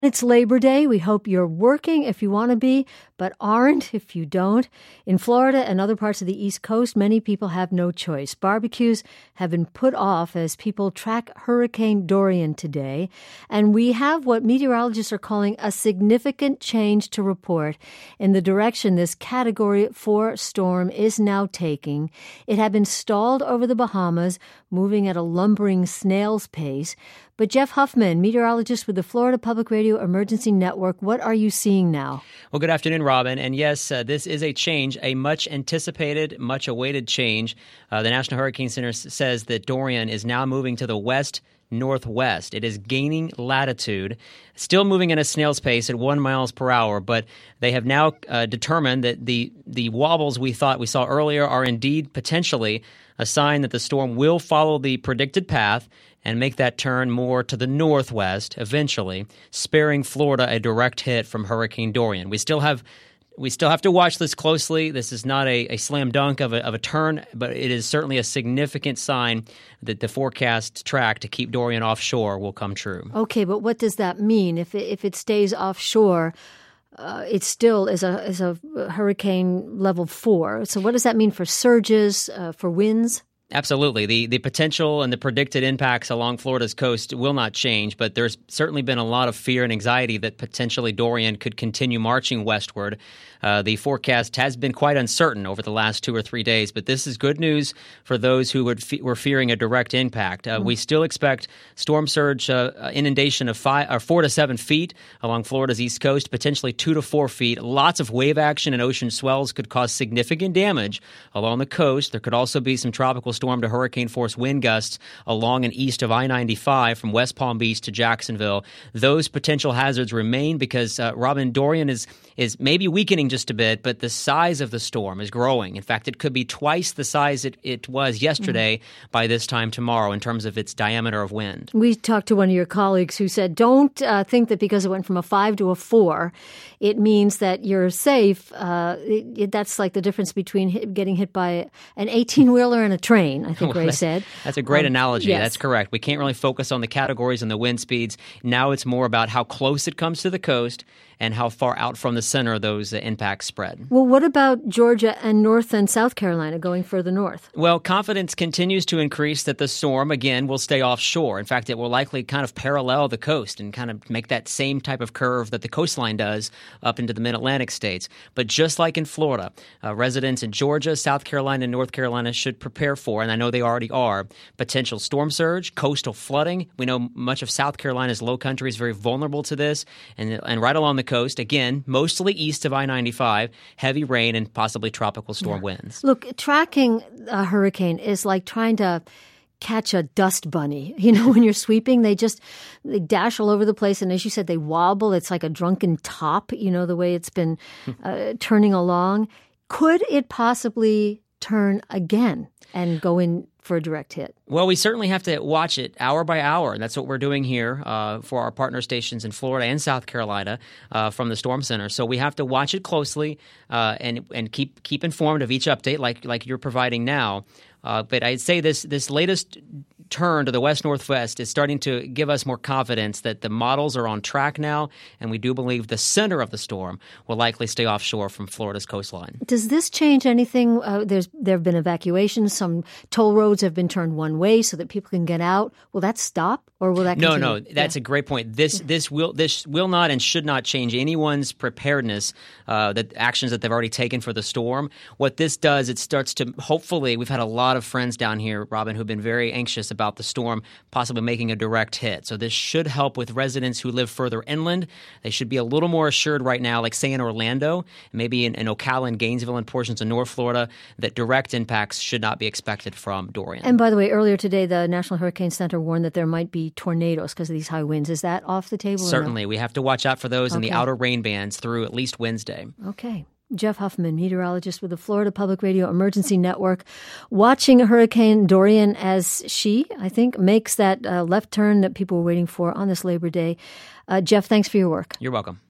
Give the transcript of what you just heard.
It's Labor Day. We hope you're working if you want to be, but aren't if you don't. In Florida and other parts of the East Coast, many people have no choice. Barbecues have been put off as people track Hurricane Dorian today. And we have what meteorologists are calling a significant change to report in the direction this Category 4 storm is now taking. It had been stalled over the Bahamas, moving at a lumbering snail's pace. But Jeff Huffman, meteorologist with the Florida Public Radio Emergency Network, what are you seeing now? Well, good afternoon, Robin. And yes, this is a change, a much anticipated, much awaited change. The National Hurricane Center says that Dorian is now moving to the west-northwest. It is gaining latitude, still moving at a snail's pace at 1 mile per hour, but they have now determined that the wobbles we thought we saw earlier are indeed potentially a sign that the storm will follow the predicted path and make that turn more to the northwest eventually, sparing Florida a direct hit from Hurricane Dorian. We still have to watch this closely. This is not a slam dunk of a turn, but it is certainly a significant sign that the forecast track to keep Dorian offshore will come true. Okay, but what does that mean? If it stays offshore, it still is a hurricane level 4. So what does that mean for surges, for winds? Absolutely. The potential and the predicted impacts along Florida's coast will not change, but there's certainly been a lot of fear and anxiety that potentially Dorian could continue marching westward. The forecast has been quite uncertain over the last 2 or 3 days, but this is good news for those who were fearing a direct impact. We still expect storm surge inundation of 4 to 7 feet along Florida's east coast, potentially 2 to 4 feet. Lots of wave action and ocean swells could cause significant damage along the coast. There could also be some tropical storm to hurricane force wind gusts along and east of I-95 from West Palm Beach to Jacksonville. Those potential hazards remain because, Robin, Dorian is maybe weakening just a bit, but the size of the storm is growing. In fact, it could be twice the size it was yesterday by this time tomorrow in terms of its diameter of wind. We talked to one of your colleagues who said, don't think that because it went from a 5 to a 4, it means that you're safe. That's like the difference between getting hit by an 18-wheeler and a train, I think Ray said. That's a great analogy. Yes. That's correct. We can't really focus on the categories and the wind speeds. Now it's more about how close it comes to the coast and how far out from the center those impacts spread. Well, what about Georgia and North and South Carolina going further north? Well, confidence continues to increase that the storm, again, will stay offshore. In fact, it will likely kind of parallel the coast and kind of make that same type of curve that the coastline does up into the mid-Atlantic states. But just like in Florida, residents in Georgia, South Carolina, and North Carolina should prepare for, and I know they already are, potential storm surge, coastal flooding. We know much of South Carolina's low country is very vulnerable to this, and right along the coast, again, mostly east of I-95, heavy rain and possibly tropical storm winds. Look, tracking a hurricane is like trying to catch a dust bunny. You know, when you're sweeping, they dash all over the place. And as you said, they wobble. It's like a drunken top, you know, the way it's been turning along. Could it possibly turn again and go in for a direct hit? Well, we certainly have to watch it hour by hour, and that's what we're doing here for our partner stations in Florida and South Carolina from the Storm Center. So we have to watch it closely and keep informed of each update like you're providing now. But I'd say this latest turn to the west-northwest is starting to give us more confidence that the models are on track now, and we do believe the center of the storm will likely stay offshore from Florida's coastline. Does this change anything? There have been evacuations. Some toll roads have been turned one way so that people can get out. Will that stop, or will that continue? No, that's a great point. This will not and should not change anyone's preparedness, the actions that they've already taken for the storm. What this does, it starts to hopefully, we've had a lot of friends down here, Robin, who've been very anxious about the storm possibly making a direct hit. So this should help with residents who live further inland. They should be a little more assured right now, like say in Orlando, maybe in Ocala and Gainesville and portions of North Florida, that direct impacts should not be expected from Dorian. And by the way, earlier today, the National Hurricane Center warned that there might be tornadoes because of these high winds. Is that off the table? Certainly. No? We have to watch out for those in the outer rain bands through at least Wednesday. Okay. Jeff Huffman, meteorologist with the Florida Public Radio Emergency Network, watching Hurricane Dorian as she, I think, makes that left turn that people were waiting for on this Labor Day. Jeff, thanks for your work. You're welcome.